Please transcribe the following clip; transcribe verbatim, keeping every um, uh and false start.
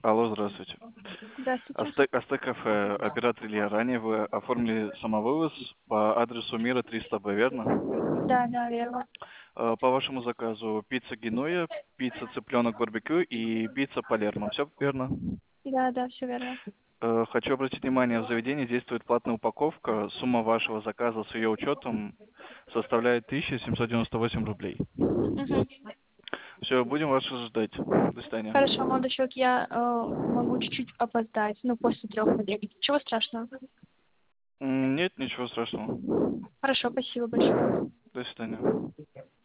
Алло, здравствуйте. Здравствуйте. Астек, Астек кафе, оператор Илья. Ранее вы оформили самовывоз по адресу Мира триста Б, верно? Да, да, верно. Э, По вашему заказу пицца Генуя, пицца цыпленок барбекю и пицца Палермо. Все верно? Да, да, все верно. Э, Хочу обратить внимание, в заведении действует платная упаковка. Сумма вашего заказа с ее учетом составляет тысяча семьсот девяносто восемь рублей. Мгм. Все, будем вас ждать. До свидания. Хорошо, молодой человек, я э, могу чуть-чуть опоздать, ну, после трех подъехать. Чего страшного? М, Нет, ничего страшного. Хорошо, спасибо большое. До свидания.